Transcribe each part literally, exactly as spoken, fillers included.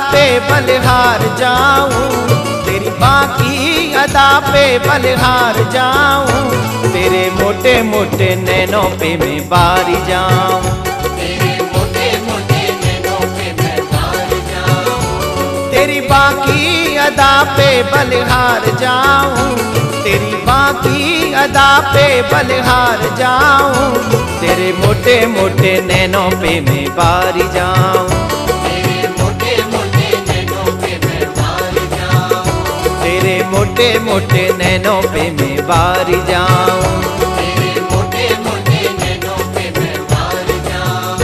पे बलिहार जाऊं, तेरी बाकी अदा पे बलिहार जाऊं, तेरे मोटे मोटे नैनों पे मैं बारी जाऊं, तेरे मोटे मोटे नैनों पे मैं बार जाऊं, तेरी बाकी अदा पे बलिहार जाऊं, तेरी बाकी अदा पे बलिहार जाऊं, तेरे मोटे मोटे नैनों पे मैं बारी जाऊं, तेरे मोटे मोटे नैनों पे मैं बार जाऊं, तेरे मोटे मोटे नैनों पे मैं बारी जाऊं। तेरे मोटे मोटे नैनों पे मैं बार जाऊं।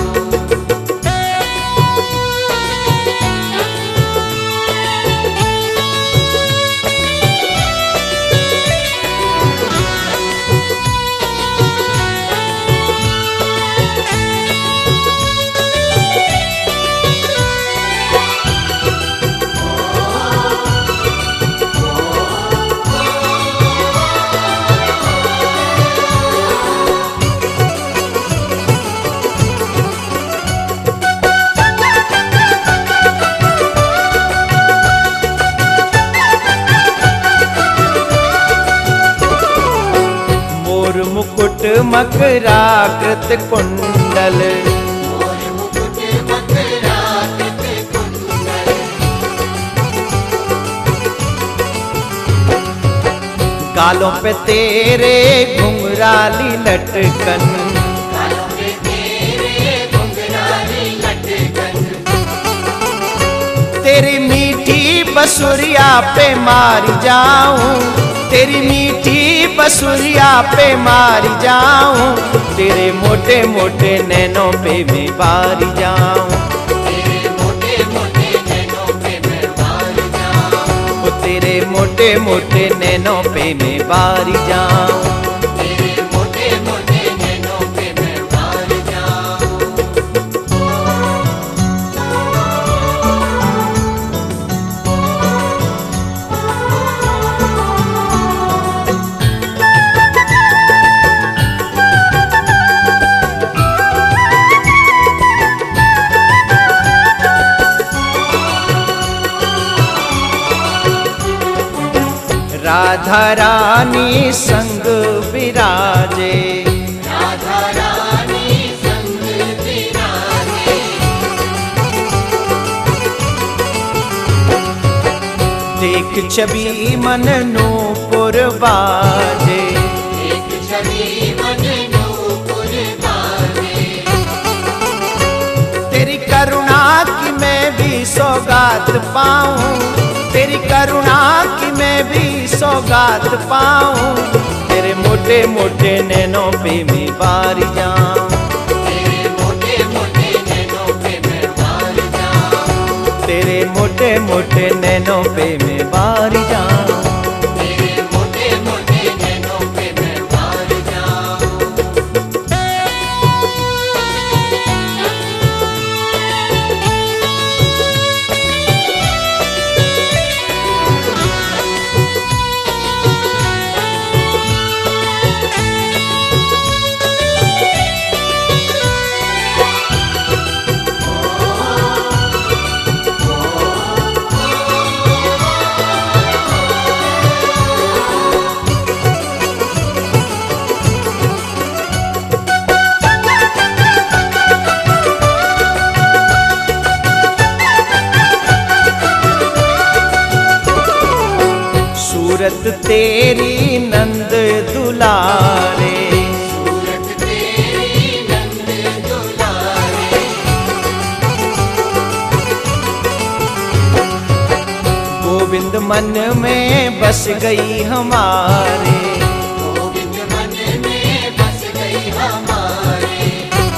मुकुट मकराकृत कुंडल, मोर मुकुट मकराकृत कुंडल, गालों पे तेरे घुंघराली लटकन, गालों पे तेरे घुंघराली लटकन, तेरी मीठी बसुरिया पे मारी जाऊं, तेरी मीठी बसुरिया पे मारी जाऊं, तेरे मोटे मोटे नैनों पे मैं बारी जाऊं, तेरे मोटे मोटे नैनों पे मैं बार जाऊं, ओ तेरे मोटे मोटे नैनों पे मैं बारी जाऊं, तेरे मोटे मोटे नैनों पे मैं बार जाऊं। राधा रानी संग विराजे, राधा रानी संग विराजे, देख छवि मन नूपुर बाजे, एक छवि मन नूपुर बाजे, तेरी करुणा की मैं भी सौगात पाऊं, तेरी करुणा की मैं भी सौगात पाऊं, तेरे मोटे मोटे नैनों पे मैं बारी जाऊं, तेरे मोटे मोटे नैनों पे मैं बार जाऊं, तेरे मोटे मोटे नैनों पे मैं बारी जाऊं, तेरे मोटे मोटे नैनों पे मैं बार जाऊं। सूरत तेरी नंद दुलारे, सूरत तेरी नंद दुलारे, गोविंद मन में बस गई हमारे, गोविंद मन में बस गई हमारे,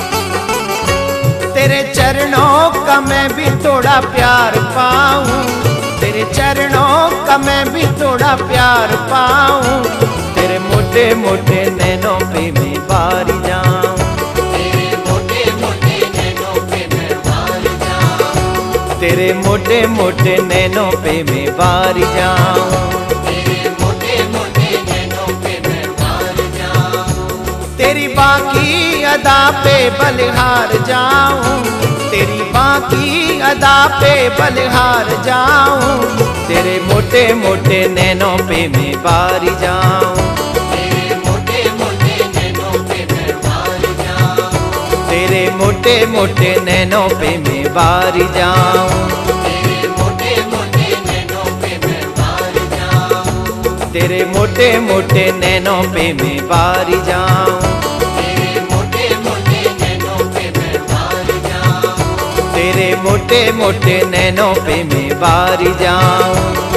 तेरे चरणों का मैं भी थोड़ा प्यार पाऊं, तेरे चरणों का मैं भी थोड़ा प्यार पाऊं, तेरे मोटे मोटे नैनों पे मैं बारी जाऊं, तेरे मोटे मोटे नैनों पे मैं बार जाऊं, तेरे मोटे मोटे नैनों पे मैं बारी जाऊं, तेरे मोटे मोटे नैनों पे मैं बार जाऊं, तेरी बाकी अदा पे बलिहार जाऊं, तेरी बाकी अदा पे बलिहार जाऊं, तेरे मोटे मोटे नैनों पे मैं बारी जाऊं, तेरे मोटे मोटे नैनों पे मैं बार जाऊं, तेरे मोटे मोटे नैनों पे मैं बारी जाऊं, तेरे मोटे मोटे नैनों पे मैं बार जाऊं, तेरे मोटे मोटे नैनों पे मैं बारी जाऊं, तेरे मोटे मोटे नैनों पे मैं बार जाऊं, तेरे मोटे मोटे नैनों पे मैं बारी जाऊं।